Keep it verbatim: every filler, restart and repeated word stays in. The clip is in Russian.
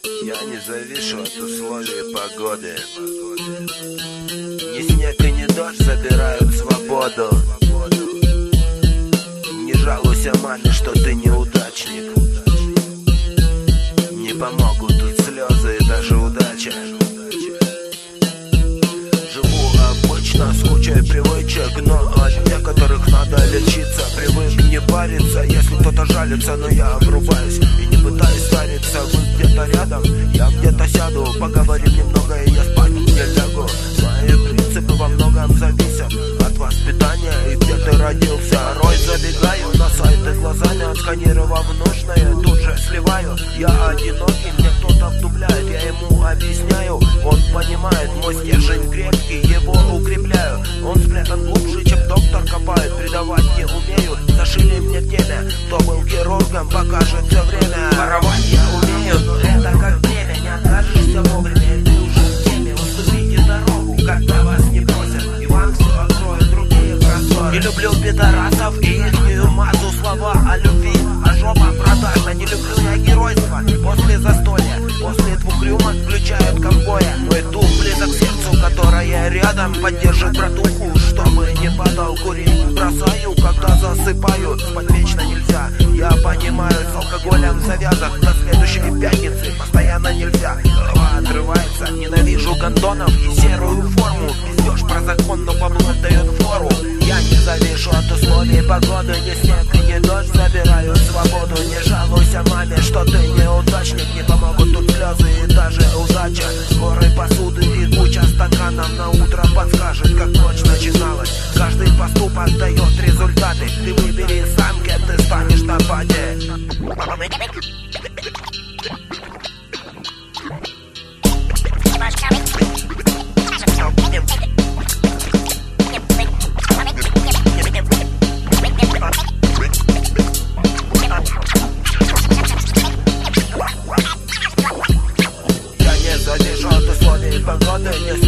Я не завишу от условий погоды. Ни снег и ни дождь забирают свободу. Не жалуйся маме, что ты неудачник. Не помогут тут слезы и даже удача. Живу обычно, скучаю привычек, но от некоторых надо лечиться. Привык не париться, если кто-то жалится, но я обрубаюсь и не пытаюсь стариться. Вы где-то рядом, я где-то сяду, поговорим немного и я спать не лягу. Мои принципы во многом зависят от воспитания и где ты родился. Порой забегаю на сайты глазами, отсканировав нужное, тут же сливаю. Я одинокий, мне кто-то вдупляет, я ему объясняю. Он понимает, мой стержень крепкий, его укрепляю. Он спрятан глубже, чем доктор копает, предавать не умею. Зашили мне в теме, кто был хирургом, покажет все время. Воровать я умею, но это как время, не откажешься вовремя, ты уже в теме. Уступите дорогу, когда вас не просят, и вам все откроют другие просторы. Не люблю пидорасов и ихнюю мазу, слова о любви, а жопа продажна. Не люблю я геройство после застолья, после двух рюмок включают ковбоя. Мой дух близок к сердцу, которое рядом поддержит братуху, чтобы не падал курить. Бросаю, когда засыпаю, спать вечно нельзя. Я понимаю, с алкоголем завязок до следующей пятницы постоянно нельзя. Голова отрывается, ненавижу гондонов и серую форму. Пиздешь про закон, но бабло дает фору. Я не завишу от условий погоды, ни снег и ни дождь забирают свободу. Не жалуйся маме, что ты неудачник, не помогут тут слезы и даже удача. Горы посуды и куча стаканов на утро подскажет, как ночь начиналась. Каждый поступок дает результаты, ты выбери сам, кем ты станешь на пати. Я не завишу от условий погоды, не